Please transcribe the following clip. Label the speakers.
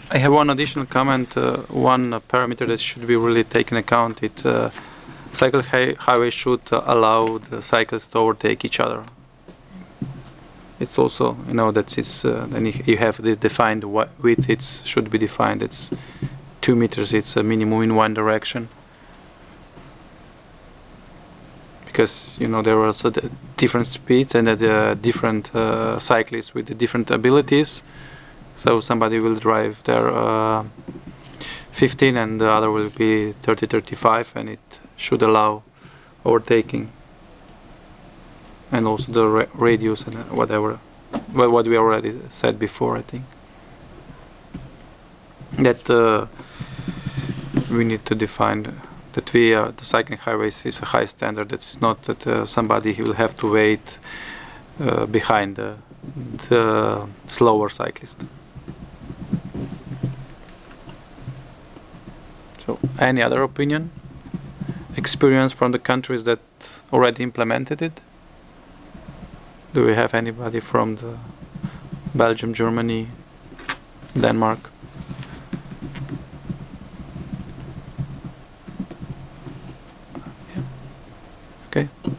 Speaker 1: I have one additional comment. One parameter that should be really taken account. Cycle highway should allow the cyclists to overtake each other. It's also, that it's then you have the defined width. It should be defined. It's 2 meters. It's a minimum in one direction. Because there are also different speeds and different cyclists with different abilities. So somebody will drive their 15 and the other will be 30, 35, and it should allow overtaking. And also the radius and whatever, what we already said before, I think. That we need to define that the cycling highways is a high standard. It's not that somebody will have to wait behind the slower cyclist. So, any other opinion? Experience from the countries that already implemented it? Do we have anybody from the Belgium, Germany, Denmark? Yeah. Okay.